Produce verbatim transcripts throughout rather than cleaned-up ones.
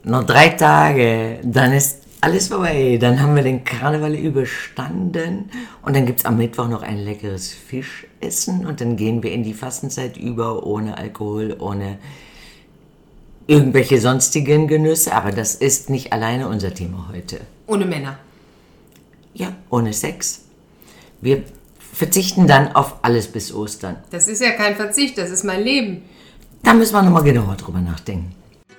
Noch drei Tage, dann ist alles vorbei. Dann haben wir den Karneval überstanden und dann gibt es am Mittwoch noch ein leckeres Fischessen und dann gehen wir in die Fastenzeit über, ohne Alkohol, ohne irgendwelche sonstigen Genüsse. Aber das ist nicht alleine unser Thema heute. Ohne Männer. Ja, ohne Sex. Wir verzichten dann auf alles bis Ostern. Das ist ja kein Verzicht, das ist mein Leben. Da müssen wir nochmal genauer drüber nachdenken.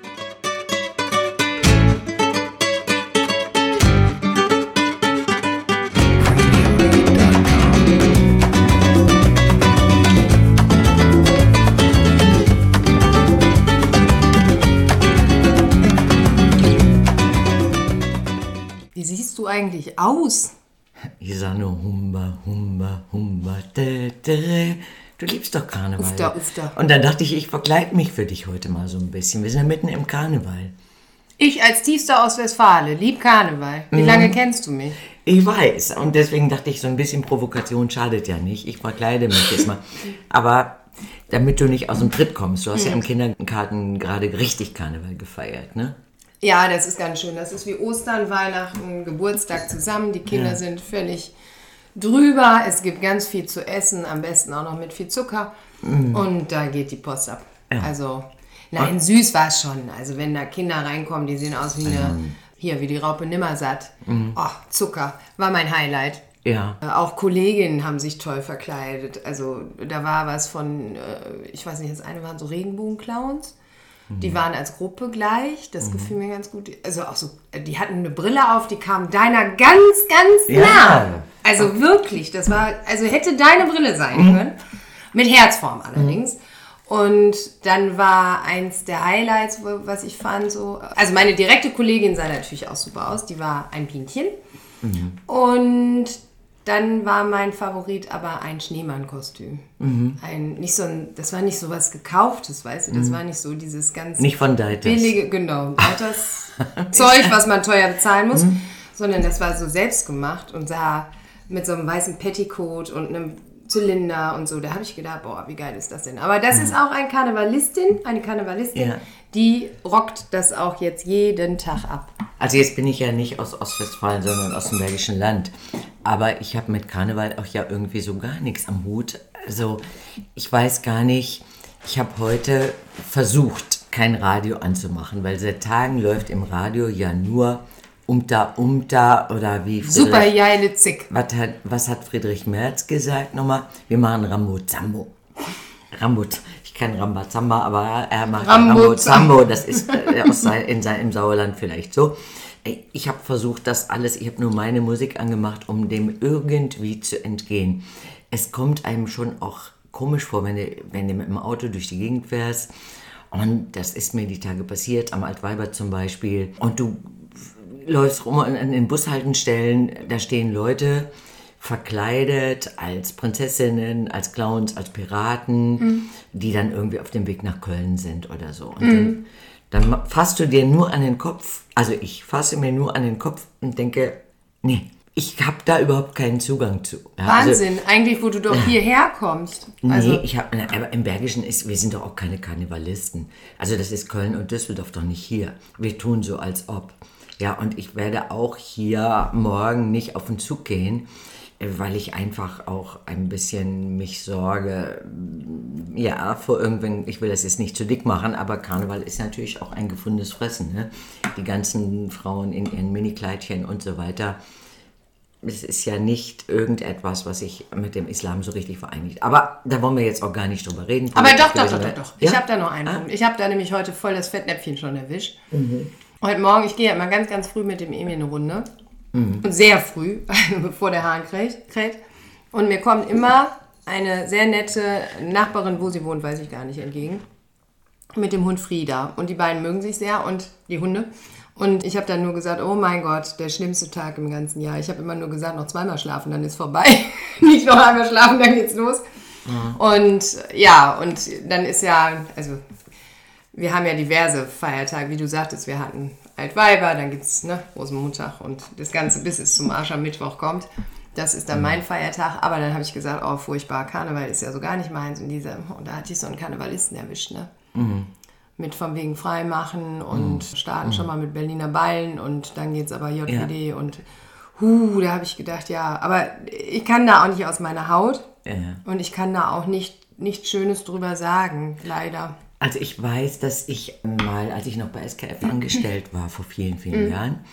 Wie siehst du eigentlich aus? Ich sag nur Humba, Humba, Humba, de, de. Du liebst doch Karneval. Ufter, ufter. Und dann dachte ich, ich verkleide mich für dich heute mal so ein bisschen. Wir sind ja mitten im Karneval. Ich als Tiefster aus Westfalen lieb Karneval. Wie mhm. lange kennst du mich? Ich weiß. Und deswegen dachte ich, so ein bisschen Provokation schadet ja nicht. Ich verkleide mich jetzt mal. Aber damit du nicht aus dem Tritt kommst. Du hast mhm. ja im Kindergarten gerade richtig Karneval gefeiert, ne? Ja, das ist ganz schön. Das ist wie Ostern, Weihnachten, Geburtstag zusammen. Die Kinder ja. sind völlig drüber. Es gibt ganz viel zu essen, am besten auch noch mit viel Zucker. Mm. Und da geht die Post ab. Ja. Also, nein, süß war es schon. Also wenn da Kinder reinkommen, die sehen aus wie eine, mm. hier, wie die Raupe Nimmersatt. Mm. Oh, Zucker, war mein Highlight. Ja. Äh, auch Kolleginnen haben sich toll verkleidet. Also da war was von, äh, ich weiß nicht, das eine waren so Regenbogenclowns. Die waren als Gruppe gleich, das mhm. gefiel mir ganz gut. Also auch so, die hatten eine Brille auf, die kam deiner ganz, ganz nah. Ja. Also wirklich, das war, also hätte deine Brille sein mhm. können. Mit Herzform allerdings. Mhm. Und dann war eins der Highlights, was ich fand, so, also meine direkte Kollegin sah natürlich auch super aus, die war ein Bienchen. Mhm. Und dann war mein Favorit aber ein Schneemann-Kostüm. Mhm. Ein, nicht so ein, das war nicht so was Gekauftes, weißt du? Das mhm. war nicht so dieses ganz nicht von Deiters. billige, genau, Deiters Zeug, was man teuer bezahlen muss, mhm. sondern das war so selbst gemacht und sah mit so einem weißen Petticoat und einem Zylinder und so. Da habe ich gedacht, boah, wie geil ist das denn? Aber das mhm. ist auch eine Karnevalistin, eine Karnevalistin, ja. die rockt das auch jetzt jeden Tag ab. Also jetzt bin ich ja nicht aus Ostwestfalen, sondern aus dem Bergischen Land. Aber ich habe mit Karneval auch ja irgendwie so gar nichts am Hut. Also ich weiß gar nicht, ich habe heute versucht, kein Radio anzumachen, weil seit Tagen läuft im Radio ja nur Umta Umta oder wie Friedrich, super geile Zick. Was hat, was hat Friedrich Merz gesagt nochmal? Wir machen Rambo-Zambo. Rambo, ich kenne Rambazamba, aber er macht Rambo-Zambo. Das ist äh, aus sein, in sein, im Sauerland vielleicht so. Ich habe versucht, das alles, ich habe nur meine Musik angemacht, um dem irgendwie zu entgehen. Es kommt einem schon auch komisch vor, wenn du, wenn du mit dem Auto durch die Gegend fährst. Und das ist mir die Tage passiert, am Altweiber zum Beispiel. Und du läufst rum an den Bushaltestellen, da stehen Leute verkleidet als Prinzessinnen, als Clowns, als Piraten, mhm. die dann irgendwie auf dem Weg nach Köln sind oder so. Und mhm. dann, dann fasst du dir nur an den Kopf, also ich fasse mir nur an den Kopf und denke, nee, ich habe da überhaupt keinen Zugang zu. Ja, Wahnsinn, also, eigentlich, wo du doch hierher kommst. Also, nee, ich habe, aber im Bergischen ist, wir sind doch auch keine Karnevalisten. Also das ist Köln und Düsseldorf doch nicht hier. Wir tun so, als ob. Ja, und ich werde auch hier morgen nicht auf den Zug gehen, weil ich einfach auch ein bisschen mich sorge, ja, vor irgendwen, ich will das jetzt nicht zu dick machen, aber Karneval ist natürlich auch ein gefundenes Fressen, ne? Die ganzen Frauen in ihren Minikleidchen und so weiter. Es ist ja nicht irgendetwas, was sich mit dem Islam so richtig vereinigt. Aber da wollen wir jetzt auch gar nicht drüber reden. Aber doch, doch, doch, doch, doch. Ja? Ich habe da noch einen ah? Punkt. Ich habe da nämlich heute voll das Fettnäpfchen schon erwischt. Mhm. Heute Morgen, ich gehe ja immer ganz, ganz früh mit dem Emil eine Runde. Mhm. Und sehr früh, bevor der Hahn kräht. Und mir kommt immer eine sehr nette Nachbarin, wo sie wohnt, weiß ich gar nicht, entgegen. Mit dem Hund Frieda. Und die beiden mögen sich sehr und die Hunde. Und ich habe dann nur gesagt, oh mein Gott, der schlimmste Tag im ganzen Jahr. Ich habe immer nur gesagt, noch zweimal schlafen, dann ist vorbei. Nicht noch einmal schlafen, dann geht's los. Mhm. Und ja, und dann ist ja, also wir haben ja diverse Feiertage, wie du sagtest, wir hatten Altweiber, dann gibt's ne, Rosenmontag und das Ganze, bis es zum Aschermittwoch kommt. Das ist dann mhm. mein Feiertag. Aber dann habe ich gesagt, oh furchtbar, Karneval ist ja so gar nicht meins. Und, diese, und da hatte ich so einen Karnevalisten erwischt, ne? Mhm. mit von wegen Freimachen und mm. starten mm. schon mal mit Berliner Ballen und dann geht's aber J W D ja. und huh, da habe ich gedacht, ja, aber ich kann da auch nicht aus meiner Haut ja. und ich kann da auch nicht, nichts Schönes drüber sagen, leider. Also ich weiß, dass ich mal, als ich noch bei S K F angestellt war, vor vielen, vielen mm. Jahren,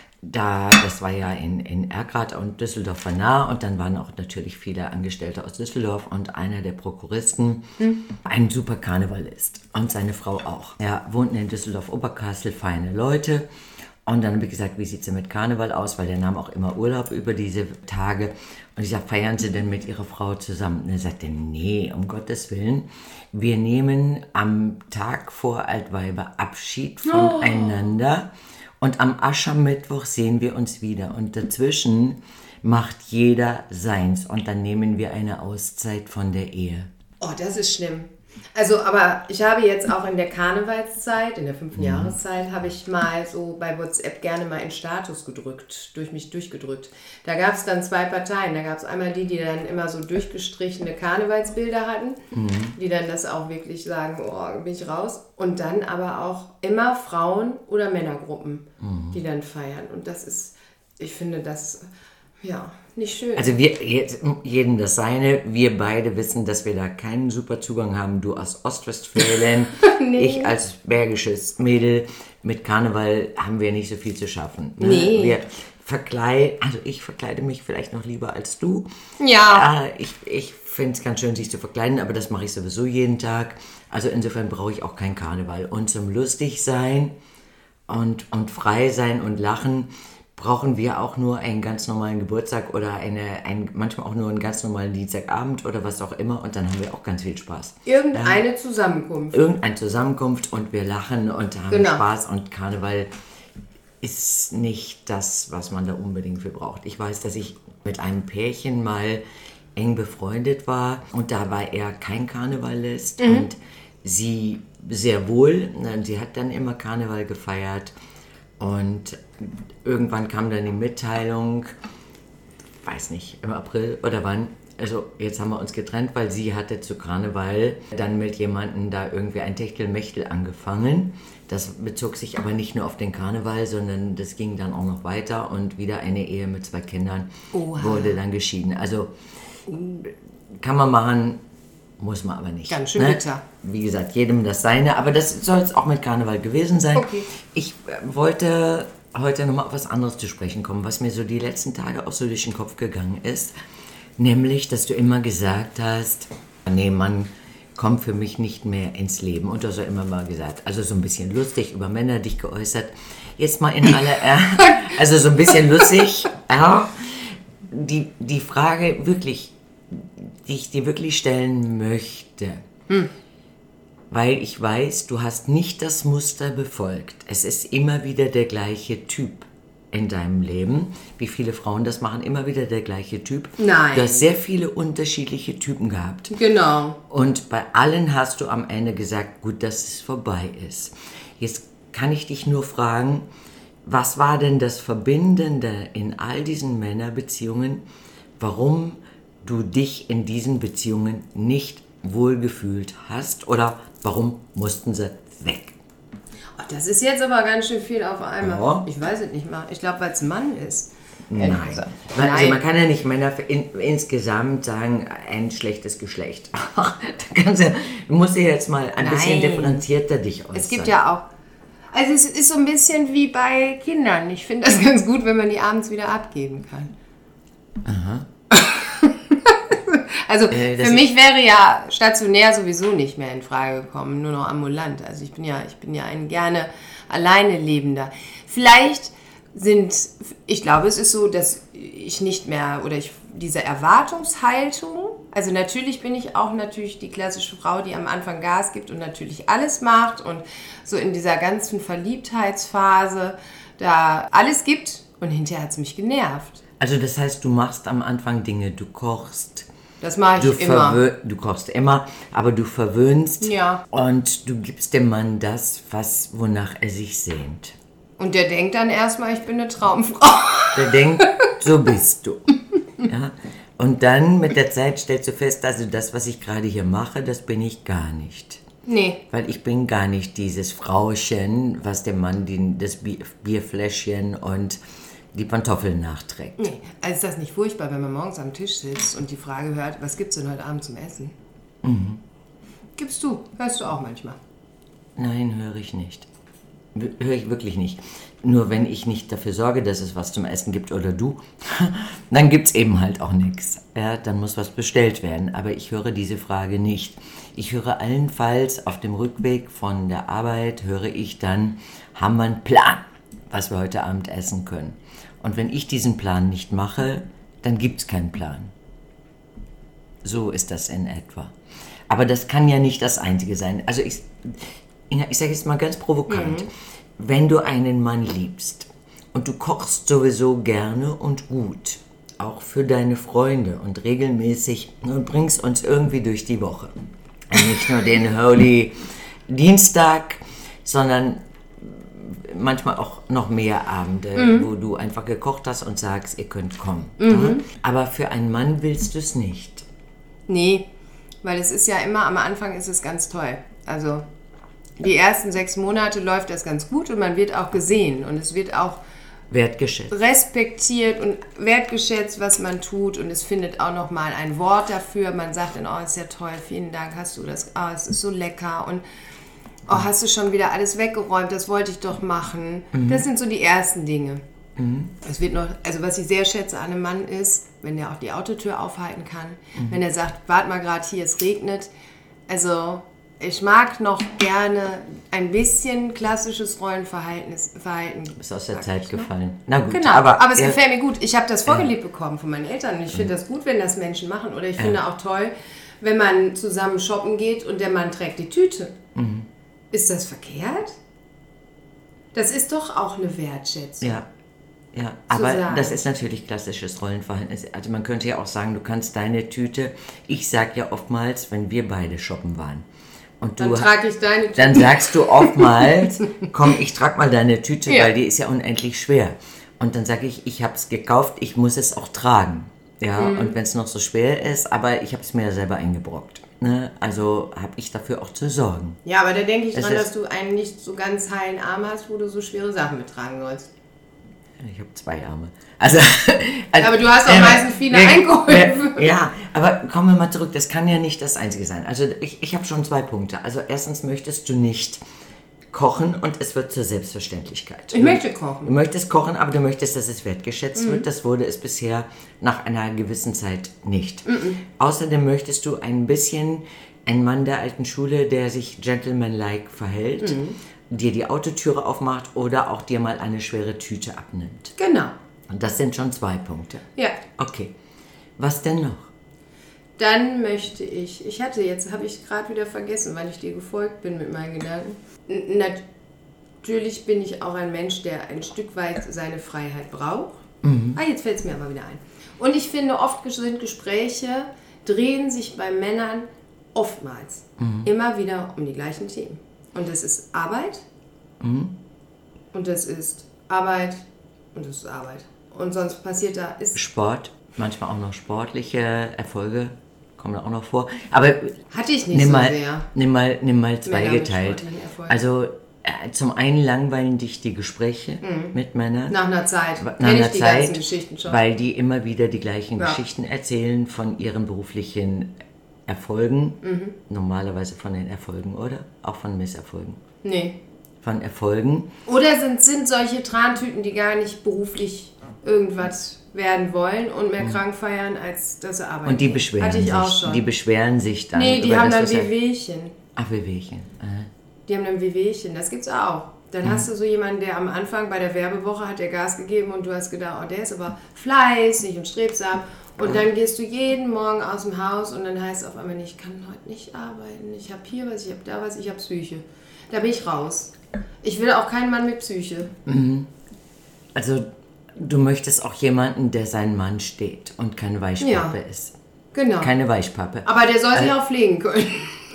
da, das war ja in, in Erkrath und Düsseldorf war nah und dann waren auch natürlich viele Angestellte aus Düsseldorf und einer der Prokuristen, hm. ein super Karnevalist und seine Frau auch. Er wohnten in Düsseldorf-Oberkassel, feine Leute und dann habe ich gesagt, wie sieht es denn mit Karneval aus, weil der nahm auch immer Urlaub über diese Tage und ich sage, feiern Sie denn mit Ihrer Frau zusammen? Und er sagte, nee, um Gottes Willen, wir nehmen am Tag vor Altweiber Abschied voneinander. Oh. Und am Aschermittwoch sehen wir uns wieder. Und dazwischen macht jeder seins. Und dann nehmen wir eine Auszeit von der Ehe. Oh, das ist schlimm. Also, aber ich habe jetzt auch in der Karnevalszeit, in der fünften mhm. Jahreszeit, habe ich mal so bei WhatsApp gerne mal in Status gedrückt, durch mich durchgedrückt. Da gab es dann zwei Parteien. Da gab es einmal die, die dann immer so durchgestrichene Karnevalsbilder hatten, mhm. die dann das auch wirklich sagen, oh, bin ich raus. Und dann aber auch immer Frauen- oder Männergruppen, mhm. die dann feiern. Und das ist, ich finde das, ja, nicht schön. Also wir, jetzt, jedem das seine, wir beide wissen, dass wir da keinen super Zugang haben. Du aus Ostwestfalen, nee. ich als bergisches Mädel. Mit Karneval haben wir nicht so viel zu schaffen. Ne? Nee. Wir verkleiden, also ich verkleide mich vielleicht noch lieber als du. Ja. Äh, ich ich finde es ganz schön, sich zu verkleiden, aber das mache ich sowieso jeden Tag. Also insofern brauche ich auch keinen Karneval. Und zum lustig sein und, und frei sein und lachen brauchen wir auch nur einen ganz normalen Geburtstag oder eine, ein, manchmal auch nur einen ganz normalen Dienstagabend oder was auch immer und dann haben wir auch ganz viel Spaß. Irgendeine ja. Zusammenkunft. Irgendeine Zusammenkunft und wir lachen und haben genau. Spaß und Karneval ist nicht das, was man da unbedingt für braucht. Ich weiß, dass ich mit einem Pärchen mal eng befreundet war und da war er kein Karnevalist mhm. und sie sehr wohl. Sie hat dann immer Karneval gefeiert. Und irgendwann kam dann die Mitteilung, weiß nicht, im April oder wann, also jetzt haben wir uns getrennt, weil sie hatte zu Karneval dann mit jemandem da irgendwie ein Techtelmechtel angefangen. Das bezog sich aber nicht nur auf den Karneval, sondern das ging dann auch noch weiter und wieder eine Ehe mit zwei Kindern Oha. Wurde dann geschieden. Also kann man machen, muss man aber nicht. Ganz schön bitter. Ne? Wie gesagt, jedem das seine, aber das soll es auch mit Karneval gewesen sein. Okay. Ich äh, wollte heute nochmal auf was anderes zu sprechen kommen, was mir so die letzten Tage auch so durch den Kopf gegangen ist. Nämlich, dass du immer gesagt hast, nee, Mann kommt für mich nicht mehr ins Leben. Und du hast ja immer mal gesagt, also so ein bisschen lustig über Männer dich geäußert. Jetzt mal in aller Ernst, also so ein bisschen lustig. Ja, die, die Frage wirklich, die ich dir wirklich stellen möchte, hm. weil ich weiß, du hast nicht das Muster befolgt. Es ist immer wieder der gleiche Typ in deinem Leben. Wie viele Frauen das machen, immer wieder der gleiche Typ. Nein. Du hast sehr viele unterschiedliche Typen gehabt. Genau. Und bei allen hast du am Ende gesagt, gut, dass es vorbei ist. Jetzt kann ich dich nur fragen, was war denn das Verbindende in all diesen Männerbeziehungen, warum du dich in diesen Beziehungen nicht wohlgefühlt hast oder warum mussten sie weg? Oh, das ist jetzt aber ganz schön viel auf einmal. Ja. Ich weiß es nicht mal. Ich glaube, weil es ein Mann ist. Nein. Also, Nein. man kann ja nicht Männer in, insgesamt sagen, ein schlechtes Geschlecht. da kannst du, du musst dir jetzt mal ein Nein. bisschen differenzierter dich äußern. Es gibt ja auch, also es ist so ein bisschen wie bei Kindern. Ich finde das ganz gut, wenn man die abends wieder abgeben kann. Aha. Also äh, für mich wäre ja stationär sowieso nicht mehr in Frage gekommen, nur noch ambulant. Also ich bin ja, ich bin ja ein gerne alleine Lebender. Vielleicht sind, ich glaube, es ist so, dass ich nicht mehr, oder ich, diese Erwartungshaltung, also natürlich bin ich auch natürlich die klassische Frau, die am Anfang Gas gibt und natürlich alles macht und so in dieser ganzen Verliebtheitsphase da alles gibt und hinterher hat es mich genervt. Also das heißt, du machst am Anfang Dinge, du kochst. Das mache ich du immer. Verwö- du kochst immer, aber du verwöhnst ja. und du gibst dem Mann das, was, wonach er sich sehnt. Und der denkt dann erstmal, ich bin eine Traumfrau. Der denkt, so bist du. Ja? Und dann mit der Zeit stellst du fest, also das, was ich gerade hier mache, das bin ich gar nicht. Nee. Weil ich bin gar nicht dieses Frauchen, was dem Mann die, das Bier, Bierfläschchen und die Pantoffeln nachträgt. Nee, also ist das nicht furchtbar, wenn man morgens am Tisch sitzt und die Frage hört, was gibt's denn heute Abend zum Essen? Mhm. Gibst du, hörst du auch manchmal? Nein, höre ich nicht. Höre ich wirklich nicht. Nur wenn ich nicht dafür sorge, dass es was zum Essen gibt oder du, dann gibt es eben halt auch nichts. Ja, dann muss was bestellt werden. Aber ich höre diese Frage nicht. Ich höre allenfalls auf dem Rückweg von der Arbeit, höre ich dann, haben wir einen Plan, was wir heute Abend essen können. Und wenn ich diesen Plan nicht mache, dann gibt es keinen Plan. So ist das in etwa. Aber das kann ja nicht das Einzige sein. Also ich, ich sage jetzt mal ganz provokant. Mhm. Wenn du einen Mann liebst und du kochst sowieso gerne und gut, auch für deine Freunde und regelmäßig und bringst uns irgendwie durch die Woche. Und nicht nur den Holy Dienstag, sondern manchmal auch noch mehr Abende, mhm. wo du einfach gekocht hast und sagst, ihr könnt kommen. Mhm. Aber für einen Mann willst du es nicht. Nee, weil es ist ja immer, am Anfang ist es ganz toll. Also die ersten sechs Monate läuft das ganz gut und man wird auch gesehen und es wird auch wertgeschätzt, respektiert und wertgeschätzt, was man tut und es findet auch noch mal ein Wort dafür. Man sagt dann, oh, ist ja toll, vielen Dank, hast du das, oh, es ist so lecker und oh, hast du schon wieder alles weggeräumt, das wollte ich doch machen. Mhm. Das sind so die ersten Dinge. Mhm. Es wird noch, also was ich sehr schätze an einem Mann ist, wenn der auch die Autotür aufhalten kann, mhm. wenn er sagt, wart mal gerade hier, es regnet. Also ich mag noch gerne ein bisschen klassisches Rollenverhalten. Verhalten, ist aus der Zeit gefallen. Na gut, genau, aber, aber es ja, gefällt mir gut. Ich habe das vorgelebt äh, bekommen von meinen Eltern. Und ich finde das gut, wenn das Menschen machen. Oder ich finde äh, auch toll, wenn man zusammen shoppen geht und der Mann trägt die Tüte. Mhm. Ist das verkehrt? Das ist doch auch eine Wertschätzung. Ja, ja. Aber sagen. Das ist natürlich klassisches Rollenverhalten. Also man könnte ja auch sagen, du kannst deine Tüte, ich sage ja oftmals, wenn wir beide shoppen waren, und du, dann trage ich deine Tüte. Dann sagst du oftmals, komm, ich trage mal deine Tüte, ja. weil die ist ja unendlich schwer. Und dann sage ich, ich habe es gekauft, ich muss es auch tragen. Ja, mhm. Und wenn es noch so schwer ist, aber ich habe es mir ja selber eingebrockt. Ne? Also habe ich dafür auch zu sorgen. Ja, aber da denke ich das dran, dass du einen nicht so ganz heilen Arm hast, wo du so schwere Sachen mittragen sollst. Ich habe zwei Arme. Also, also, aber du hast auch äh, meistens viele äh, eingeholfen. Äh, ja, aber kommen wir mal zurück. Das kann ja nicht das Einzige sein. Also ich, ich habe schon zwei Punkte. Also erstens möchtest du nicht kochen und es wird zur Selbstverständlichkeit. Ich du, möchte kochen. Du möchtest kochen, aber du möchtest, dass es wertgeschätzt mhm. wird. Das wurde es bisher nach einer gewissen Zeit nicht. Mhm. Außerdem möchtest du ein bisschen ein Mann der alten Schule, der sich gentlemanlike verhält, mhm. dir die Autotüre aufmacht oder auch dir mal eine schwere Tüte abnimmt. Genau. Und das sind schon zwei Punkte. Ja. Okay. Was denn noch? Dann möchte ich, ich hatte jetzt, habe ich gerade wieder vergessen, weil ich dir gefolgt bin mit meinen Gedanken. N- natürlich bin ich auch ein Mensch, der ein Stück weit seine Freiheit braucht. Mhm. Ah, jetzt fällt es mir aber wieder ein. Und ich finde, oft sind Gespräche, drehen sich bei Männern oftmals mhm. immer wieder um die gleichen Themen. Und das ist Arbeit mhm. und das ist Arbeit und das ist Arbeit. Und sonst passiert da ist Sport, manchmal auch noch sportliche Erfolge kommen da auch noch vor. Aber hatte ich nicht nimm so mal, sehr. Nimm mal, nimm mal zweigeteilt. Also äh, zum einen langweilen dich die Gespräche mhm. mit Männern. Nach einer Zeit. Nach einer die Zeit, ganzen Geschichten schon. Weil die immer wieder die gleichen ja. Geschichten erzählen von ihren beruflichen Erfolgen. Mhm. Normalerweise von den Erfolgen, oder? Auch von Misserfolgen. Nee. Von Erfolgen. Oder sind, sind solche Trantüten, die gar nicht beruflich irgendwas werden wollen und mehr mhm. krank feiern, als dass sie arbeiten. Und die beschweren Hatte ich sich. Auch schon. Die beschweren sich dann. Nee, die über haben das, dann Wehwehchen. Ach, Wehwehchen. Aha. Die haben dann Wehwehchen, das gibt's auch. Dann mhm. hast du so jemanden, der am Anfang bei der Werbewoche hat der Gas gegeben und du hast gedacht, oh, der ist aber fleißig und strebsam. Und dann gehst du jeden Morgen aus dem Haus und dann heißt es auf einmal, ich kann heute nicht arbeiten. Ich habe hier was, ich habe da was, ich habe Psyche. Da bin ich raus. Ich will auch keinen Mann mit Psyche. Mhm. Also du möchtest auch jemanden, der seinen Mann steht und keine Weichpappe ja, ist. Genau. Keine Weichpappe. Aber der soll sich äh, auch pflegen können.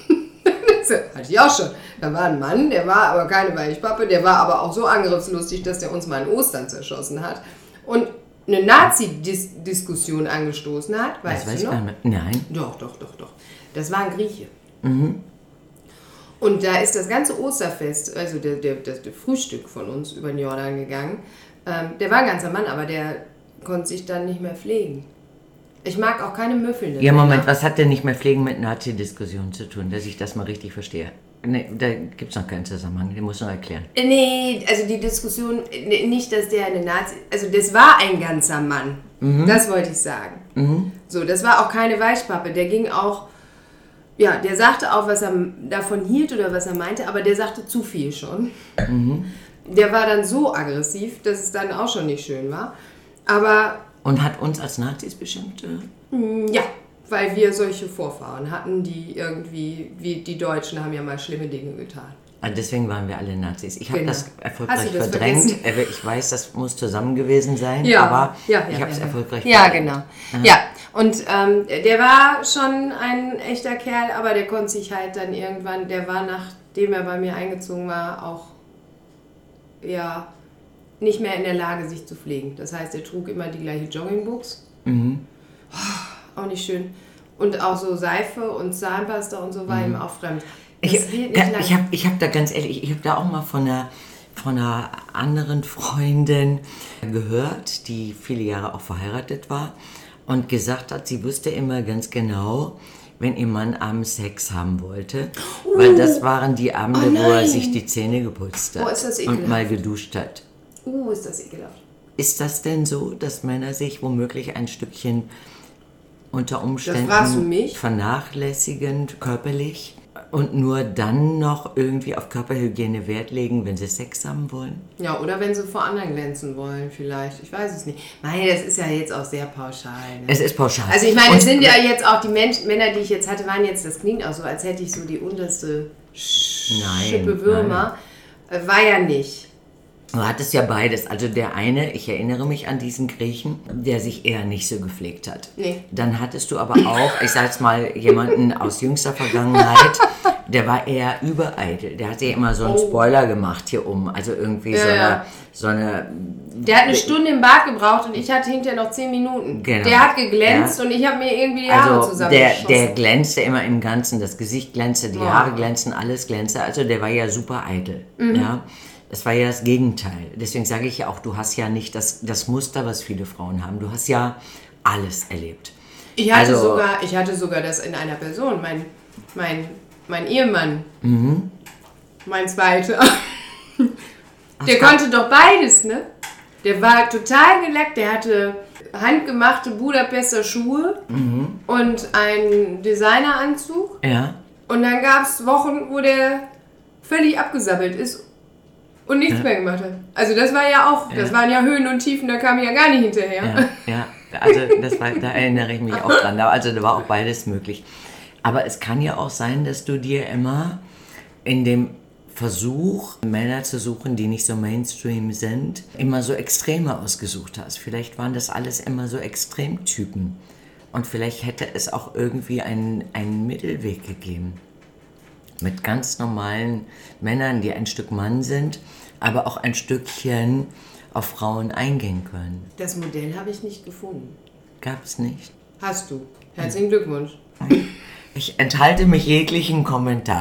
Das hatte ich auch schon. Da war ein Mann, der war aber keine Weichpappe, der war aber auch so angriffslustig, dass der uns mal in Ostern zerschossen hat. Und eine Nazi-Diskussion angestoßen hat, weißt das du weiß noch? Ich Nein. Doch, doch, doch, doch. Das war ein Grieche. Mhm. Und da ist das ganze Osterfest, also der, der, der, der Frühstück von uns über den Jordan gegangen. Ähm, der war ein ganzer Mann, aber der konnte sich dann nicht mehr pflegen. Ich mag auch keine Müffeln. Ja, Moment, was hat denn nicht mehr Pflegen mit Nazi-Diskussionen zu tun, dass ich das mal richtig verstehe? Nee, da gibt es noch keinen Zusammenhang, den musst du noch erklären. Nee, also die Diskussion, nicht, dass der eine Nazi... Also das war ein ganzer Mann, mhm. das wollte ich sagen. Mhm. So, das war auch keine Weichpappe, der ging auch... Ja, der sagte auch, was er davon hielt oder was er meinte, aber der sagte zu viel schon. Mhm. Der war dann so aggressiv, dass es dann auch schon nicht schön war. Aber... Und hat uns als Nazis bestimmt? Äh? Ja, weil wir solche Vorfahren hatten, die irgendwie, wie die Deutschen haben ja mal schlimme Dinge getan. Also deswegen waren wir alle Nazis. Ich habe genau. das erfolgreich das verdrängt. Vergessen? Ich weiß, das muss zusammen gewesen sein, ja. aber ja, ja, ich habe es ja, erfolgreich ja. verdrängt. Ja, genau. Ja, und ähm, der war schon ein echter Kerl, aber der konnte sich halt dann irgendwann, der war, nachdem er bei mir eingezogen war, auch ja nicht mehr in der Lage, sich zu pflegen. Das heißt, er trug immer die gleiche Joggingbuchs. Mhm. Oh, auch nicht schön. Und auch so Seife und Zahnpasta und so war mhm. ihm auch fremd. Das ich ich habe ich hab da ganz ehrlich, ich habe da auch mal von einer, von einer anderen Freundin gehört, die viele Jahre auch verheiratet war und gesagt hat, sie wusste immer ganz genau, wenn ihr Mann abends Sex haben wollte, uh, weil das waren die Abende, oh wo er sich die Zähne geputzt hat oh, ist das ekelhaft. Und mal geduscht hat. Uh, ist das ekelhaft. Ist das denn so, dass Männer sich womöglich ein Stückchen unter Umständen vernachlässigen, körperlich, und nur dann noch irgendwie auf Körperhygiene Wert legen, wenn sie Sex haben wollen? Ja, oder wenn sie vor anderen glänzen wollen vielleicht. Ich weiß es nicht. Nein, das ist ja jetzt auch sehr pauschal. Ne? Es ist pauschal. Also ich meine, es sind ja jetzt auch die Mensch, Männer, die ich jetzt hatte, waren jetzt, das klingt auch so, als hätte ich so die unterste Schippe Würmer. Nein. War ja nicht. Du hattest ja beides. Also der eine, ich erinnere mich an diesen Griechen, der sich eher nicht so gepflegt hat. Nee. Dann hattest du aber auch, ich sag jetzt mal, jemanden aus jüngster Vergangenheit, der war eher übereitel. Der hat sich immer so einen oh. Spoiler gemacht hier um. Also irgendwie ja, so, eine, ja. so eine... Der hat eine Stunde im Bad gebraucht und ich hatte hinterher noch zehn Minuten. Genau. Der hat geglänzt ja. und ich habe mir irgendwie die Haare also zusammengeschossen. Der, der glänzte immer im Ganzen. Das Gesicht glänzte, die oh. Haare glänzten, alles glänzte. Also der war ja super eitel. Mhm. Ja. Das war ja das Gegenteil. Deswegen sage ich ja auch, du hast ja nicht das, das Muster, was viele Frauen haben. Du hast ja alles erlebt. Ich hatte, also, sogar, ich hatte sogar das in einer Person. Mein, mein, mein Ehemann, mhm. mein Zweiter, der Ach, konnte doch beides, ne? Der war total geleckt. Der hatte handgemachte Budapester Schuhe mhm. und einen Designeranzug. Ja. Und dann gab es Wochen, wo der völlig abgesabbelt ist und nichts ja. mehr gemacht hat. Also das war ja auch, das ja. waren ja Höhen und Tiefen, da kam ich ja gar nicht hinterher. Ja, ja. Also das war, da erinnere ich mich auch dran. Also da war auch beides möglich. Aber es kann ja auch sein, dass du dir immer in dem Versuch, Männer zu suchen, die nicht so Mainstream sind, immer so Extreme ausgesucht hast. Vielleicht waren das alles immer so Extremtypen. Und vielleicht hätte es auch irgendwie einen, einen Mittelweg gegeben. Mit ganz normalen Männern, die ein Stück Mann sind, aber auch ein Stückchen auf Frauen eingehen können. Das Modell habe ich nicht gefunden. Gab es nicht? Hast du. Herzlichen Glückwunsch. Ich enthalte mich jeglichen Kommentar.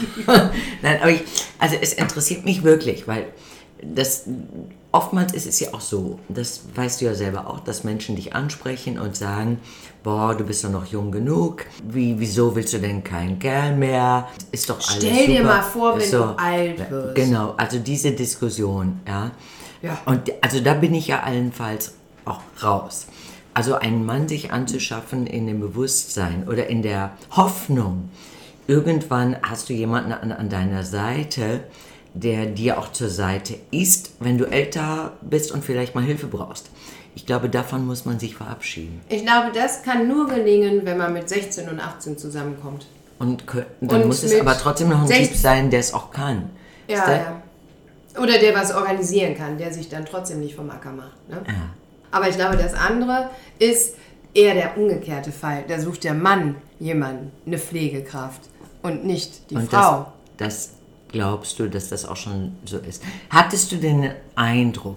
Nein, aber ich, also es interessiert mich wirklich, weil das, oftmals ist es ja auch so, das weißt du ja selber auch, dass Menschen dich ansprechen und sagen, boah, du bist doch noch jung genug, Wie, wieso willst du denn keinen Kerl mehr? Ist doch alles Stell super. dir mal vor, wenn so, du alt wirst. Genau, also diese Diskussion, ja. ja. Und also da bin ich ja allenfalls auch raus. Also einen Mann sich anzuschaffen in dem Bewusstsein oder in der Hoffnung, irgendwann hast du jemanden an, an deiner Seite, der dir auch zur Seite ist, wenn du älter bist und vielleicht mal Hilfe brauchst. Ich glaube, davon muss man sich verabschieden. Ich glaube, das kann nur gelingen, wenn man mit sechzehn und achtzehn zusammenkommt. Und dann und muss es aber trotzdem noch ein Typ sein, der es auch kann. Ja, ja. Oder der was organisieren kann, der sich dann trotzdem nicht vom Acker macht. Ne? Ja. Aber ich glaube, das andere ist eher der umgekehrte Fall. Da sucht der Mann jemanden, eine Pflegekraft und nicht die und Frau. Das, das glaubst du, dass das auch schon so ist? Hattest du den Eindruck,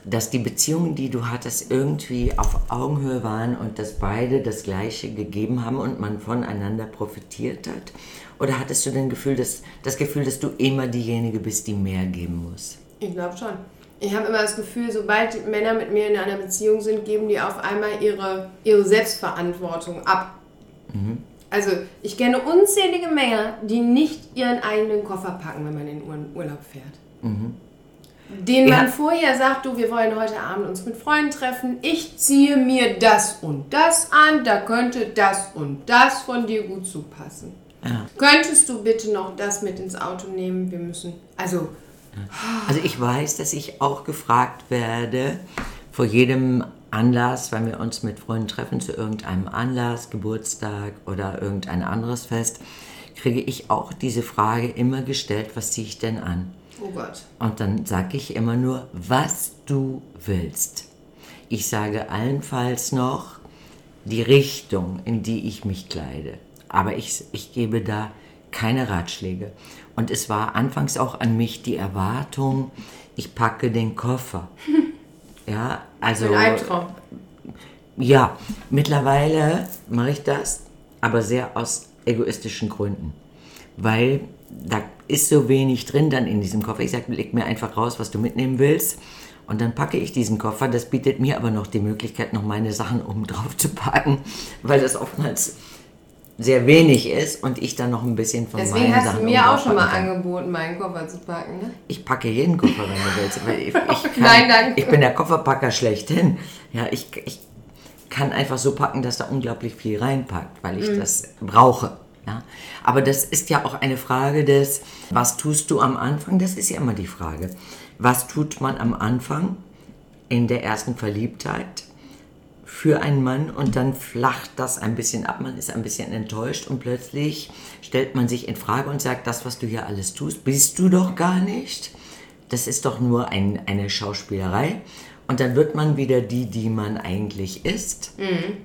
dass die Beziehungen, die du hattest, irgendwie auf Augenhöhe waren und dass beide das Gleiche gegeben haben und man voneinander profitiert hat? Oder hattest du das Gefühl, dass, das Gefühl, dass du immer diejenige bist, die mehr geben muss? Ich glaube schon. Ich habe immer das Gefühl, sobald Männer mit mir in einer Beziehung sind, geben die auf einmal ihre, ihre Selbstverantwortung ab. Mhm. Also ich kenne unzählige Männer, die nicht ihren eigenen Koffer packen, wenn man in Urlaub fährt. Mhm. Den man ja. vorher sagt, du, wir wollen heute Abend uns mit Freunden treffen, ich ziehe mir das und das an, da könnte das und das von dir gut zupassen. Ja. Könntest du bitte noch das mit ins Auto nehmen? Wir müssen, also... Also ich weiß, dass ich auch gefragt werde, vor jedem Anlass, wenn wir uns mit Freunden treffen, zu irgendeinem Anlass, Geburtstag oder irgendein anderes Fest, kriege ich auch diese Frage immer gestellt, was ziehe ich denn an? Oh Gott. Und dann sage ich immer nur, was du willst. Ich sage allenfalls noch die Richtung, in die ich mich kleide. Aber ich, ich gebe da keine Ratschläge. Und es war anfangs auch an mich die Erwartung, ich packe den Koffer. Ja, also... Ein Albtraum. Ja, mittlerweile mache ich das, aber sehr aus egoistischen Gründen. Weil da ist so wenig drin dann in diesem Koffer. Ich sage, leg mir einfach raus, was du mitnehmen willst. Und dann packe ich diesen Koffer. Das bietet mir aber noch die Möglichkeit, noch meine Sachen oben drauf zu packen, weil das oftmals sehr wenig ist und ich dann noch ein bisschen von Deswegen meinen Sachen... Deswegen hast du mir auch schon mal kann. angeboten, meinen Koffer zu packen, ne? Ich packe jeden Koffer, wenn du willst. Weil ich, ich kann, Nein, danke. Ich bin der Kofferpacker schlechthin. Ja, ich, ich kann einfach so packen, dass da unglaublich viel reinpackt, weil ich mm. das brauche. Ja? Aber das ist ja auch eine Frage des, was tust du am Anfang? Das ist ja immer die Frage. Was tut man am Anfang in der ersten Verliebtheit für einen Mann und dann flacht das ein bisschen ab, man ist ein bisschen enttäuscht und plötzlich stellt man sich in Frage und sagt, das, was du hier alles tust, bist du doch gar nicht. Das ist doch nur ein, eine Schauspielerei. Und dann wird man wieder die, die man eigentlich ist. Mhm.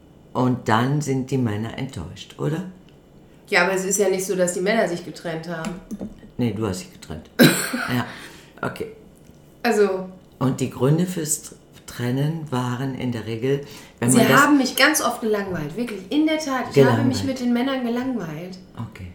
Und dann sind die Männer enttäuscht, oder? Ja, aber es ist ja nicht so, dass die Männer sich getrennt haben. Nee, du hast dich getrennt. Ja, okay. Also... Und die Gründe fürs Trennen waren in der Regel, wenn Sie man das... haben mich ganz oft gelangweilt, wirklich, in der Tat. Ich gelangweilt. habe mich mit den Männern gelangweilt. Okay.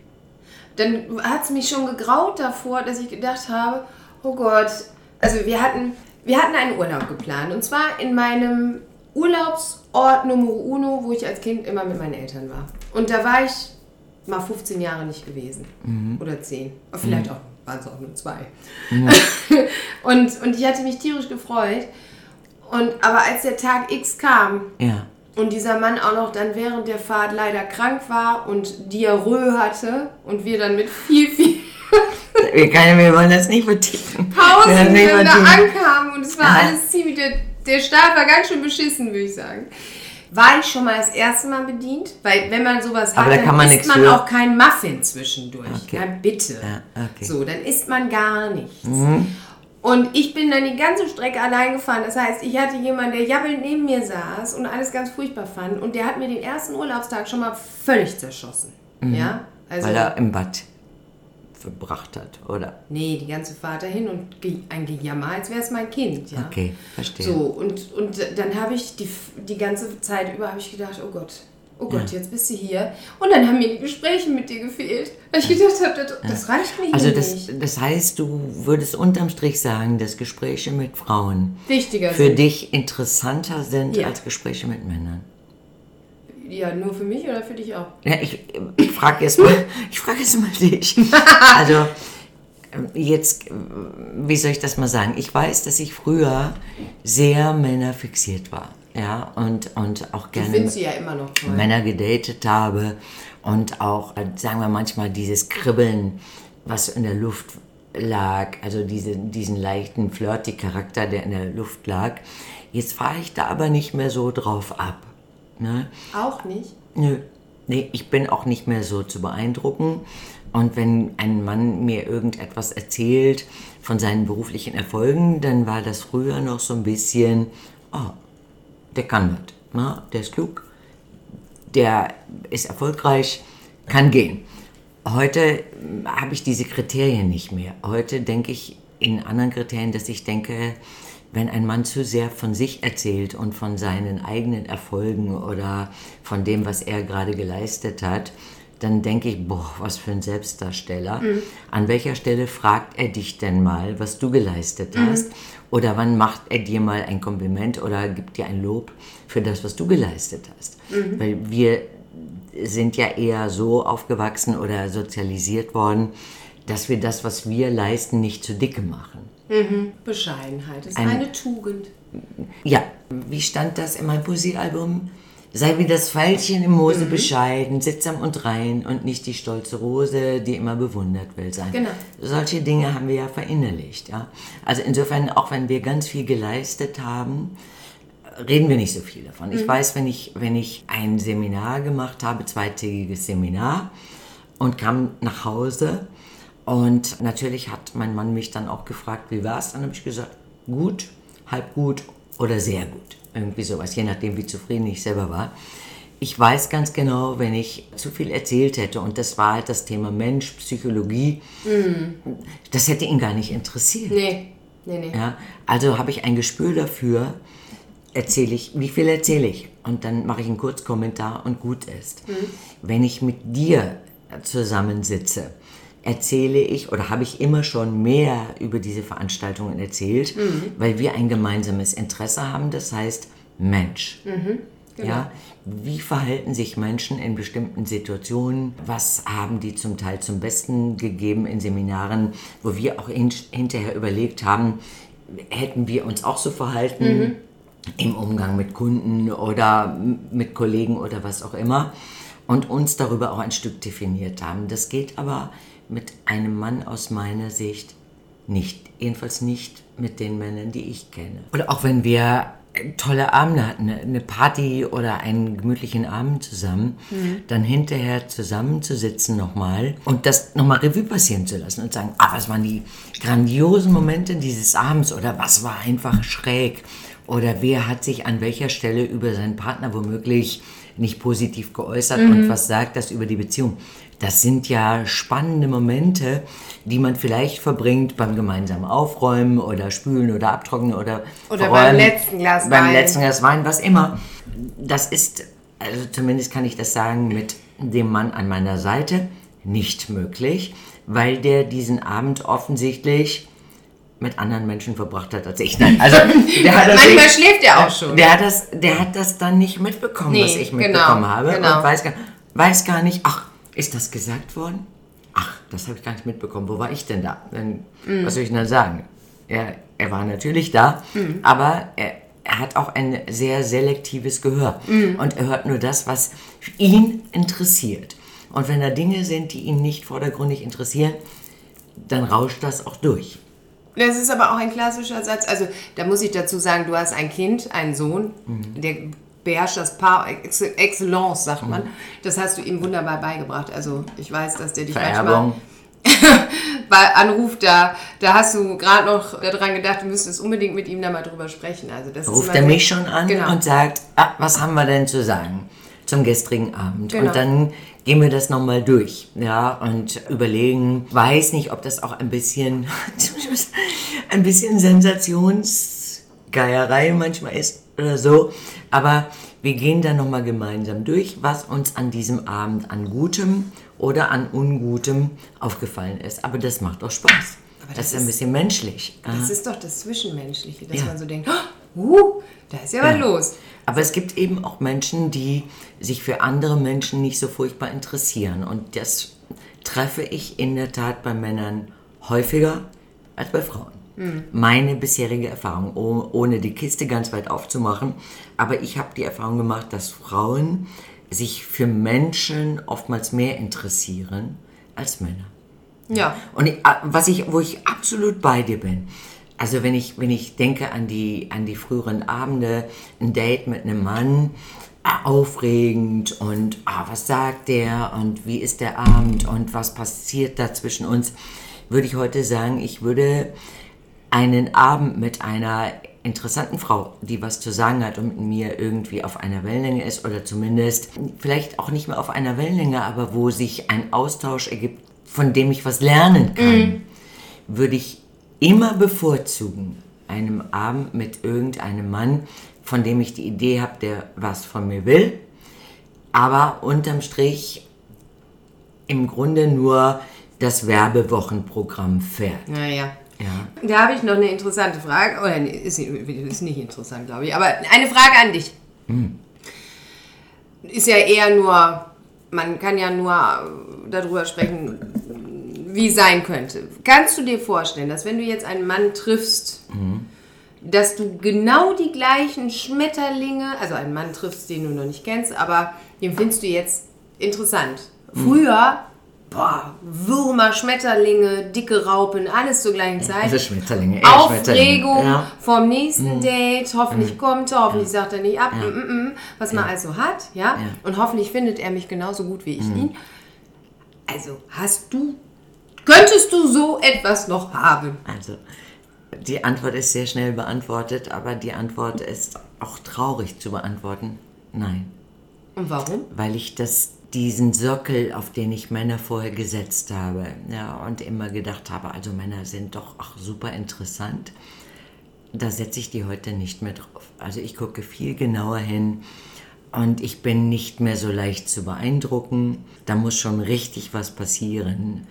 Dann hat es mich schon gegraut davor, dass ich gedacht habe, oh Gott, also wir hatten, wir hatten einen Urlaub geplant. Und zwar in meinem Urlaubsort Numero Uno, wo ich als Kind immer mit meinen Eltern war. Und da war ich mal fünfzehn Jahre nicht gewesen. Mhm. Oder zehn. Oder vielleicht mhm. auch, waren es auch nur zwei. Mhm. und, und ich hatte mich tierisch gefreut. Und, aber als der Tag X kam ja. und dieser Mann auch noch dann während der Fahrt leider krank war und Diarrhoe hatte und wir dann mit viel, viel wir, können, wir wollen das nicht vertiefen. Pausen dann da ankamen und es war Aha. alles ziemlich, der, der Start war ganz schön beschissen, würde ich sagen. War ich schon mal das erste Mal bedient? Weil wenn man sowas aber hat, da dann man isst man für. auch kein Muffin zwischendurch. Okay. Ja, bitte. Ja, okay. So, dann isst man gar nichts. Mhm. Und ich bin dann die ganze Strecke allein gefahren. Das heißt, ich hatte jemanden, der jabbelnd neben mir saß und alles ganz furchtbar fand. Und der hat mir den ersten Urlaubstag schon mal völlig zerschossen. Mhm. Ja? Also, weil er im Bad verbracht hat, oder? Nee, die ganze Fahrt dahin und ge- ein Gejammer, als wäre es mein Kind. Ja? Okay, verstehe. So, und, und dann habe ich die, die ganze Zeit über habe ich gedacht, oh Gott, oh Gott, ja. jetzt bist du hier. Und dann haben mir die Gespräche mit dir gefehlt. Weil ich gedacht habe, das, das reicht mir also hier das, nicht. Das heißt, du würdest unterm Strich sagen, dass Gespräche mit Frauen wichtiger für sind. dich interessanter sind ja. als Gespräche mit Männern. Ja, nur für mich oder für dich auch? Ja, ich, ich frage jetzt mal, ich frage jetzt mal dich. Also jetzt, wie soll ich das mal sagen? Ich weiß, dass ich früher sehr männerfixiert war. Ja, und, und auch gerne ja immer noch toll. Männer gedatet habe und auch, sagen wir manchmal, dieses Kribbeln, was in der Luft lag, also diese, diesen leichten Flirty-Charakter, der in der Luft lag. Jetzt fahre ich da aber nicht mehr so drauf ab. Ne? Auch nicht? Nö. Nee, ich bin auch nicht mehr so zu beeindrucken. Und wenn ein Mann mir irgendetwas erzählt von seinen beruflichen Erfolgen, dann war das früher noch so ein bisschen, oh, der kann das, ne? Der ist klug, der ist erfolgreich, kann gehen. Heute habe ich diese Kriterien nicht mehr. Heute denke ich in anderen Kriterien, dass ich denke, wenn ein Mann zu sehr von sich erzählt und von seinen eigenen Erfolgen oder von dem, was er gerade geleistet hat, dann denke ich, boah, was für ein Selbstdarsteller. Mhm. An welcher Stelle fragt er dich denn mal, was du geleistet hast? Mhm. Oder wann macht er dir mal ein Kompliment oder gibt dir ein Lob für das, was du geleistet hast? Mhm. Weil wir sind ja eher so aufgewachsen oder sozialisiert worden, dass wir das, was wir leisten, nicht zu dicke machen. Mhm. Bescheidenheit ist ein, eine Tugend. Ja, wie stand das in meinem Poesiealbum? Sei wie das Veilchen im Moose mhm. bescheiden, sittsam und rein und nicht die stolze Rose, die immer bewundert will sein. Genau. Solche Dinge haben wir ja verinnerlicht. Ja? Also insofern, auch wenn wir ganz viel geleistet haben, reden wir nicht so viel davon. Mhm. Ich weiß, wenn ich, wenn ich ein Seminar gemacht habe, zweitägiges Seminar, und kam nach Hause und natürlich hat mein Mann mich dann auch gefragt, wie war es? Dann habe ich gesagt, gut, halb gut oder sehr gut. Irgendwie sowas, je nachdem, wie zufrieden ich selber war. Ich weiß ganz genau, wenn ich zu viel erzählt hätte, und das war halt das Thema Mensch, Psychologie, mm. das hätte ihn gar nicht interessiert. Nee, nee, nee. Ja, also habe ich ein Gespür dafür, erzähle ich, wie viel erzähle ich? Und dann mache ich einen Kurzkommentar und gut ist. Mm. Wenn ich mit dir zusammensitze, erzähle ich oder habe ich immer schon mehr über diese Veranstaltungen erzählt, mhm. weil wir ein gemeinsames Interesse haben, das heißt Mensch. Mhm, genau. Ja, wie verhalten sich Menschen in bestimmten Situationen? Was haben die zum Teil zum Besten gegeben in Seminaren, wo wir auch in, hinterher überlegt haben, hätten wir uns auch so verhalten mhm. im Umgang mit Kunden oder mit Kollegen oder was auch immer, und uns darüber auch ein Stück definiert haben. Das geht aber mit einem Mann aus meiner Sicht nicht. Jedenfalls nicht mit den Männern, die ich kenne. Oder auch wenn wir tolle Abende hatten, eine Party oder einen gemütlichen Abend zusammen, mhm. dann hinterher zusammenzusitzen nochmal und das nochmal Revue passieren zu lassen und sagen, ah, was waren die grandiosen Momente dieses Abends oder was war einfach schräg oder wer hat sich an welcher Stelle über seinen Partner womöglich nicht positiv geäußert mhm. und was sagt das über die Beziehung. Das sind ja spannende Momente, die man vielleicht verbringt beim gemeinsamen Aufräumen oder Spülen oder Abtrocknen oder Oder verräumen, beim letzten Glas Wein. Beim letzten Glas Wein, was immer. Das ist, also zumindest kann ich das sagen, mit dem Mann an meiner Seite nicht möglich, weil der diesen Abend offensichtlich mit anderen Menschen verbracht hat als ich. Nein, also der hat das Manchmal nicht, schläft er auch schon. Der hat, das, der hat das dann nicht mitbekommen, nee, was ich mitbekommen genau, habe. Genau. Und weiß gar, weiß gar nicht, ach, ist das gesagt worden? Ach, das habe ich gar nicht mitbekommen. Wo war ich denn da? Dann, mm. Was soll ich denn sagen? Er, er war natürlich da, mm. aber er, er hat auch ein sehr selektives Gehör. Mm. Und er hört nur das, was ihn interessiert. Und wenn da Dinge sind, die ihn nicht vordergründig interessieren, dann rauscht das auch durch. Das ist aber auch ein klassischer Satz. Also da muss ich dazu sagen, du hast ein Kind, einen Sohn, mhm. der beherrscht das Par excellence, sagt man. Mhm. Das hast du ihm wunderbar beigebracht. Also ich weiß, dass der dich Vererbung. manchmal anruft, da, da hast du gerade noch daran gedacht, du müsstest unbedingt mit ihm da mal drüber sprechen. Also das ruft ist er so, mich schon an genau. und sagt, ah, was haben wir denn zu sagen zum gestrigen Abend? Genau. Und dann gehen wir das nochmal durch, ja, und überlegen, weiß nicht, ob das auch ein bisschen, ein bisschen Sensationsgeierei manchmal ist oder so, aber wir gehen dann nochmal gemeinsam durch, was uns an diesem Abend an Gutem oder an Ungutem aufgefallen ist. Aber das macht doch Spaß. Aber das, das ist ein bisschen menschlich. Das ist doch das Zwischenmenschliche, dass ja. man so denkt, uh, da ist ja was ja. los. Aber es gibt eben auch Menschen, die sich für andere Menschen nicht so furchtbar interessieren. Und das treffe ich in der Tat bei Männern häufiger als bei Frauen. Mhm. Meine bisherige Erfahrung, ohne die Kiste ganz weit aufzumachen. Aber ich habe die Erfahrung gemacht, dass Frauen sich für Menschen oftmals mehr interessieren als Männer. Ja. Und ich, was ich, wo ich absolut bei dir bin, also wenn ich, wenn ich denke an die, an die früheren Abende, ein Date mit einem Mann, aufregend und ah, was sagt der und wie ist der Abend und was passiert da zwischen uns, würde ich heute sagen, ich würde einen Abend mit einer interessanten Frau, die was zu sagen hat und mit mir irgendwie auf einer Wellenlänge ist oder zumindest vielleicht auch nicht mehr auf einer Wellenlänge, aber wo sich ein Austausch ergibt, von dem ich was lernen kann, mm. würde ich immer bevorzugen, einem Abend mit irgendeinem Mann, von dem ich die Idee habe, der was von mir will, aber unterm Strich im Grunde nur das Werbewochenprogramm fährt. Naja. Ja. Da habe ich noch eine interessante Frage. Oder nee, ist, ist nicht interessant, glaube ich. Aber eine Frage an dich. Hm. Ist ja eher nur, man kann ja nur darüber sprechen, wie sein könnte. Kannst du dir vorstellen, dass wenn du jetzt einen Mann triffst, mhm. dass du genau die gleichen Schmetterlinge, also einen Mann triffst, den du noch nicht kennst, aber den findest du jetzt interessant. Mhm. Früher, boah, Würmer, Schmetterlinge, dicke Raupen, alles zur gleichen Zeit. Also Schmetterlinge, eher Aufregung Schmetterlinge. Ja. vom nächsten mhm. Date, hoffentlich mhm. kommt er, hoffentlich ja. sagt er nicht ab, ja. mm, mm, mm, was man ja. also hat, ja? ja, und hoffentlich findet er mich genauso gut wie ich mhm. ihn. Also, hast du, könntest du so etwas noch haben? Also, die Antwort ist sehr schnell beantwortet, aber die Antwort ist auch traurig zu beantworten. Nein. Und warum? Weil ich das, diesen Sockel, auf den ich Männer vorher gesetzt habe, ja, und immer gedacht habe, also Männer sind doch auch super interessant, da setze ich die heute nicht mehr drauf. Also ich gucke viel genauer hin und ich bin nicht mehr so leicht zu beeindrucken. Da muss schon richtig was passieren.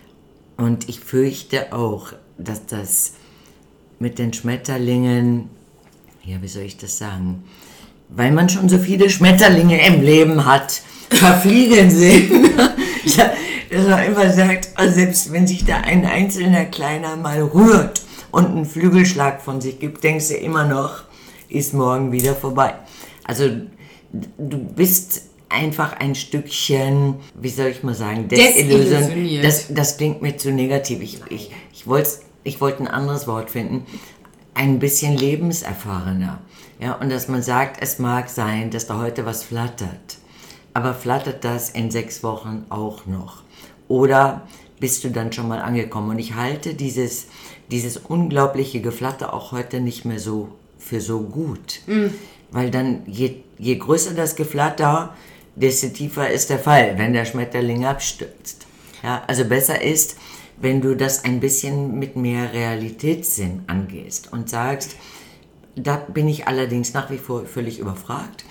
Und ich fürchte auch, dass das mit den Schmetterlingen, ja, wie soll ich das sagen, weil man schon so viele Schmetterlinge im Leben hat, verfliegen sehen. Dass man immer sagt, selbst wenn sich da ein einzelner Kleiner mal rührt und einen Flügelschlag von sich gibt, denkst du immer noch, ist morgen wieder vorbei. Also du bist einfach ein Stückchen, wie soll ich mal sagen, desillusioniert. Das, das klingt mir zu negativ. Ich, ich, ich wollte ich wollt ein anderes Wort finden. Ein bisschen lebenserfahrener. Ja, und dass man sagt, es mag sein, dass da heute was flattert. Aber flattert das in sechs Wochen auch noch? Oder bist du dann schon mal angekommen? Und ich halte dieses, dieses unglaubliche Geflatter auch heute nicht mehr so für so gut. Mhm. Weil dann, je, je größer das Geflatter, desto tiefer ist der Fall, wenn der Schmetterling abstürzt. Ja, also besser ist, wenn du das ein bisschen mit mehr Realitätssinn angehst und sagst, da bin ich allerdings nach wie vor völlig überfragt.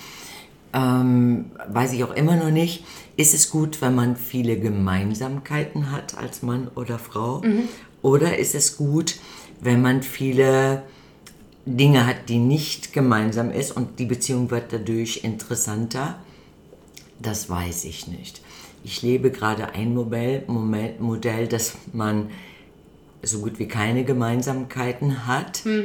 Ähm, weiß ich auch immer noch nicht, ist es gut, wenn man viele Gemeinsamkeiten hat als Mann oder Frau? Mhm. Oder ist es gut, wenn man viele Dinge hat, die nicht gemeinsam ist und die Beziehung wird dadurch interessanter? Das weiß ich nicht. Ich lebe gerade ein Modell, Modell, dass man so gut wie keine Gemeinsamkeiten hat. Mhm.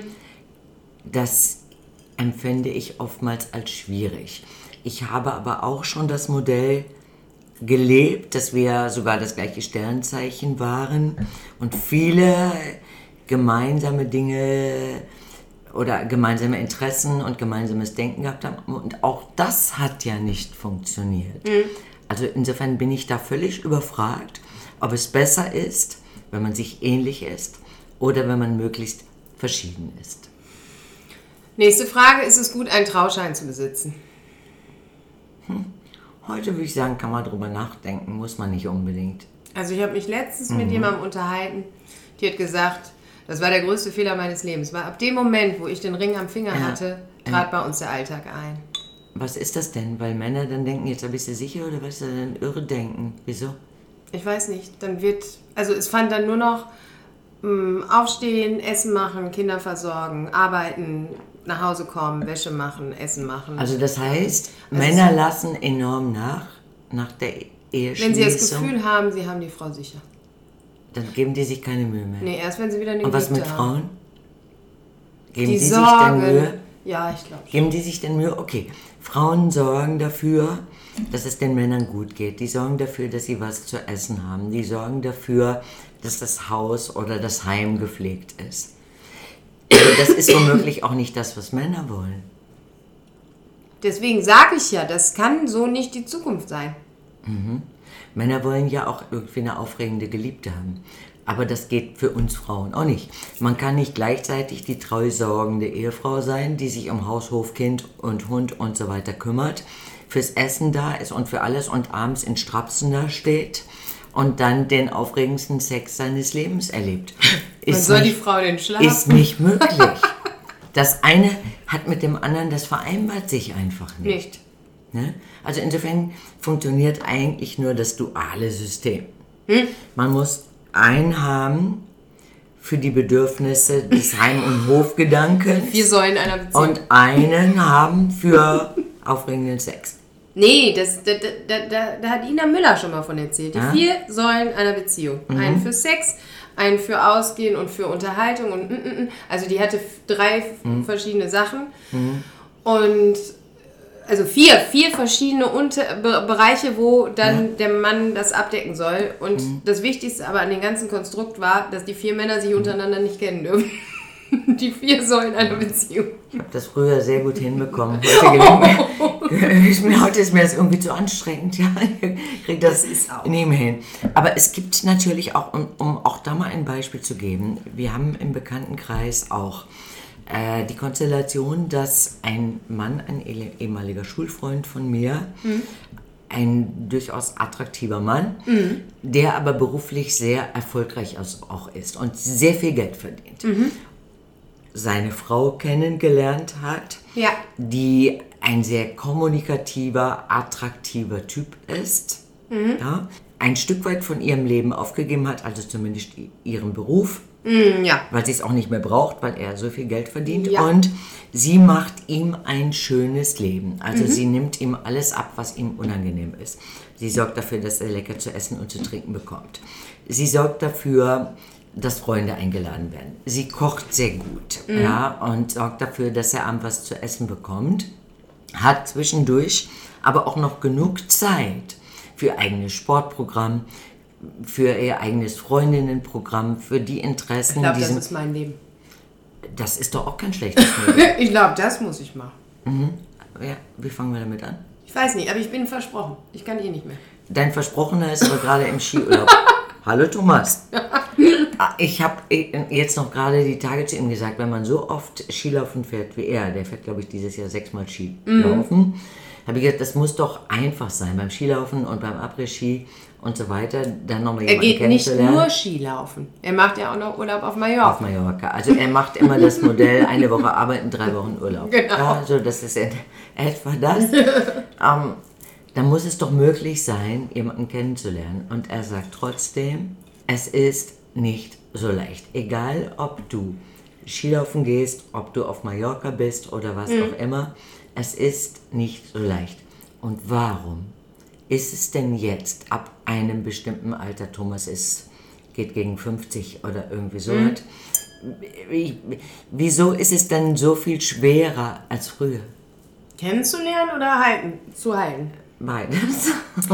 Das empfinde ich oftmals als schwierig. Ich habe aber auch schon das Modell gelebt, dass wir sogar das gleiche Sternzeichen waren und viele gemeinsame Dinge oder gemeinsame Interessen und gemeinsames Denken gehabt haben. Und auch das hat ja nicht funktioniert. Mhm. Also insofern bin ich da völlig überfragt, ob es besser ist, wenn man sich ähnlich ist oder wenn man möglichst verschieden ist. Nächste Frage, ist es gut, einen Trauschein zu besitzen? Hm. Heute würde ich sagen, kann man drüber nachdenken, muss man nicht unbedingt. Also ich habe mich letztens mhm. mit jemandem unterhalten, die hat gesagt, das war der größte Fehler meines Lebens. Weil ab dem Moment, wo ich den Ring am Finger ja. hatte, trat ja. bei uns der Alltag ein. Was ist das denn? Weil Männer dann denken, jetzt bist du sicher oder was sie dann irre denken? Wieso? Ich weiß nicht. Dann wird, also es fand dann nur noch mh, aufstehen, Essen machen, Kinder versorgen, arbeiten, nach Hause kommen, Wäsche machen, Essen machen. Also das heißt, also Männer lassen enorm nach, nach der Eheschließung. Wenn sie das Gefühl haben, sie haben die Frau sicher. Dann geben die sich keine Mühe mehr. Nee, erst wenn sie wieder eine Und was mit haben. Frauen? Geben die, die sorgen, sich denn Mühe? Ja, ich glaube schon. Geben die sich denn Mühe? Okay. Frauen sorgen dafür, dass es den Männern gut geht. Die sorgen dafür, dass sie was zu essen haben. Die sorgen dafür, dass das Haus oder das Heim gepflegt ist. Also das ist womöglich auch nicht das, was Männer wollen. Deswegen sage ich ja, das kann so nicht die Zukunft sein. Mhm. Männer wollen ja auch irgendwie eine aufregende Geliebte haben. Aber das geht für uns Frauen auch nicht. Man kann nicht gleichzeitig die treu sorgende Ehefrau sein, die sich um Haus, Hof, Kind und Hund und so weiter kümmert, fürs Essen da ist und für alles und abends in Strapsen da steht und dann den aufregendsten Sex seines Lebens erlebt. Wann soll die Frau denn schlafen? Ist nicht möglich. Das eine hat mit dem anderen, das vereinbart sich einfach nicht. Nicht. Ne? Also insofern funktioniert eigentlich nur das duale System. Hm? Man muss einen haben für die Bedürfnisse des Heim- und Hofgedankens. Vier Säulen einer Beziehung. Und einen haben für aufregenden Sex. Nee, das, da, da, da, da hat Ina Müller schon mal von erzählt. Die Ja? vier Säulen einer Beziehung. Mhm. Einen für Sex, einen für Ausgehen und für Unterhaltung. Und mm, mm, mm. Also die hatte drei Mhm. verschiedene Sachen. Mhm. Und also vier, vier verschiedene Unter Be Bereiche, wo dann Ja. der Mann das abdecken soll. Und Mhm. das Wichtigste aber an dem ganzen Konstrukt war, dass die vier Männer sich untereinander nicht kennen dürfen. Die vier Säulen einer Beziehung. Ich habe das früher sehr gut hinbekommen. Heute, gelingt mir, ist mir, heute ist mir das irgendwie zu anstrengend. Ja, ich krieg das, Das ist auch. nicht mehr hin. Aber es gibt natürlich auch, um, um auch da mal ein Beispiel zu geben, wir haben im Bekanntenkreis auch äh, die Konstellation, dass ein Mann, ein ehemaliger Schulfreund von mir, mhm. ein durchaus attraktiver Mann, mhm. der aber beruflich sehr erfolgreich auch ist und sehr viel Geld verdient. Mhm. Seine Frau kennengelernt hat, ja. die ein sehr kommunikativer, attraktiver Typ ist, mhm. ja, ein Stück weit von ihrem Leben aufgegeben hat, also zumindest ihren Beruf, mhm, ja. weil sie es auch nicht mehr braucht, weil er so viel Geld verdient. Ja. Und sie macht ihm ein schönes Leben. Also mhm. sie nimmt ihm alles ab, was ihm unangenehm ist. Sie sorgt dafür, dass er lecker zu essen und zu trinken bekommt. Sie sorgt dafür, dass Freunde eingeladen werden. Sie kocht sehr gut, mhm. ja, und sorgt dafür, dass er abends was zu essen bekommt. Hat zwischendurch aber auch noch genug Zeit für ihr eigenes Sportprogramm, für ihr eigenes Freundinnenprogramm, für die Interessen. Ich glaube, die das sind, ist mein Leben. Das ist doch auch kein schlechtes Leben. Ich glaube, das muss ich machen. Mhm. Ja, wie fangen wir damit an? Ich weiß nicht, aber ich bin versprochen. Ich kann eh nicht mehr. Dein Versprochener ist aber gerade im Skiurlaub. Hallo Thomas. Ich habe jetzt noch gerade die Tage zu ihm gesagt, wenn man so oft Skilaufen fährt wie er, der fährt glaube ich dieses Jahr sechsmal Skilaufen, mhm. habe ich gesagt, das muss doch einfach sein beim Skilaufen und beim Après-Ski und so weiter, dann nochmal jemanden kennenzulernen. Er geht nicht nur Skilaufen, er macht ja auch noch Urlaub auf Mallorca. Auf Mallorca, also er macht immer das Modell, eine Woche arbeiten, drei Wochen Urlaub. Genau. Also das ist etwa das. um, dann muss es doch möglich sein, jemanden kennenzulernen. Und er sagt trotzdem, es ist nicht so leicht. Egal, ob du Skilaufen gehst, ob du auf Mallorca bist oder was mhm. auch immer, es ist nicht so leicht. Und warum ist es denn jetzt ab einem bestimmten Alter, Thomas ist, geht gegen fünfzig oder irgendwie so, mhm. hat, wieso ist es denn so viel schwerer als früher? Kennenzulernen oder halten, zu halten? Beides.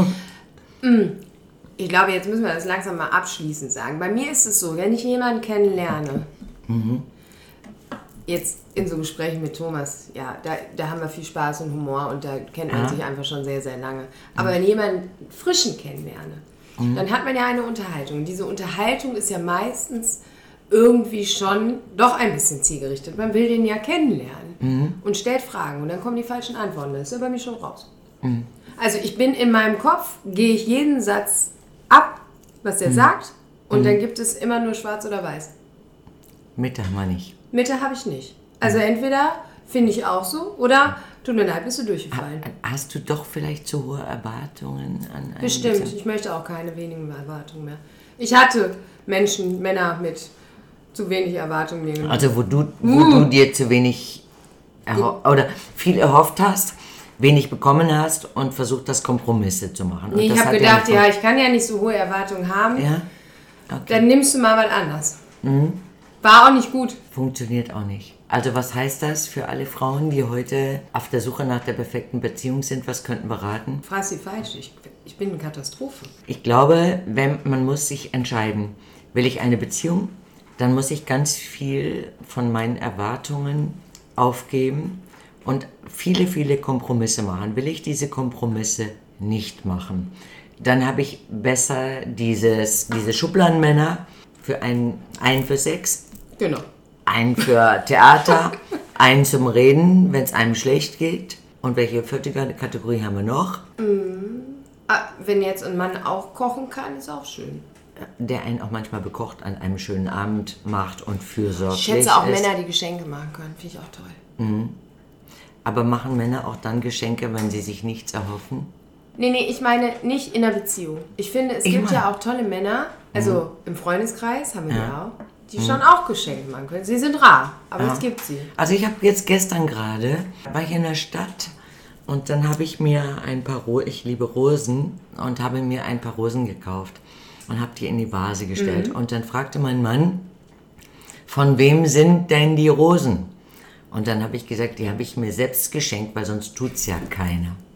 Ich glaube, jetzt müssen wir das langsam mal abschließend sagen. Bei mir ist es so, wenn ich jemanden kennenlerne, mhm. jetzt in so Gesprächen mit Thomas, ja, da, da haben wir viel Spaß und Humor und da kennt man ja. sich einfach schon sehr, sehr lange. Aber mhm. wenn ich jemanden frischen kennenlerne, mhm. dann hat man ja eine Unterhaltung. Und diese Unterhaltung ist ja meistens irgendwie schon doch ein bisschen zielgerichtet. Man will den ja kennenlernen mhm. und stellt Fragen und dann kommen die falschen Antworten. Das ist ja bei mir schon raus. Mhm. Also ich bin in meinem Kopf, gehe ich jeden Satz ab, was der mhm. sagt, und mhm. dann gibt es immer nur schwarz oder weiß. Mitte haben wir nicht. Mitte habe ich nicht. Also mhm. entweder finde ich auch so, oder tut mir leid, bist du durchgefallen. Hast du doch vielleicht zu hohe Erwartungen an einen? Bestimmt, ich möchte auch keine wenigen Erwartungen mehr. Ich hatte Menschen, Männer mit zu wenig Erwartungen. Nehmen. Also wo du, wo uh. du dir zu wenig erho- oder viel erhofft hast, wenig bekommen hast und versucht hast, Kompromisse zu machen. Nee, ich habe gedacht, ja, ich kann ja nicht so hohe Erwartungen haben. Ja? Okay. Dann nimmst du mal was anderes. Mhm. War auch nicht gut. Funktioniert auch nicht. Also was heißt das für alle Frauen, die heute auf der Suche nach der perfekten Beziehung sind? Was könnten wir raten? Frag sie falsch. Ich, ich bin eine Katastrophe. Ich glaube, wenn man muss sich entscheiden, will ich eine Beziehung, dann muss ich ganz viel von meinen Erwartungen aufgeben und viele, viele Kompromisse machen. Will ich diese Kompromisse nicht machen, dann habe ich besser dieses, diese Schubladenmänner für einen, einen für Sex, genau. einen für Theater, einen zum Reden, wenn es einem schlecht geht. Und welche vierte Kategorie haben wir noch? Mm, wenn jetzt ein Mann auch kochen kann, ist auch schön. der einen auch manchmal bekocht, an einem schönen Abend macht und fürsorglich ist. Ich schätze auch ist. Männer, die Geschenke machen können. Finde ich auch toll. Mhm. Aber machen Männer auch dann Geschenke, wenn sie sich nichts erhoffen? Nee, nee, ich meine nicht in einer Beziehung. Ich finde, es ich gibt meine. ja auch tolle Männer, also mhm. im Freundeskreis haben wir ja, ja auch, die mhm. schon auch Geschenke machen können. Sie sind rar, aber ja. es gibt sie. Also ich habe jetzt gestern gerade, war ich in der Stadt und dann habe ich mir ein paar, Ro- ich liebe Rosen und habe mir ein paar Rosen gekauft und habe die in die Vase gestellt. Mhm. Und dann fragte mein Mann, von wem sind denn die Rosen? Und dann habe ich gesagt, die habe ich mir selbst geschenkt, weil sonst tut es ja keiner.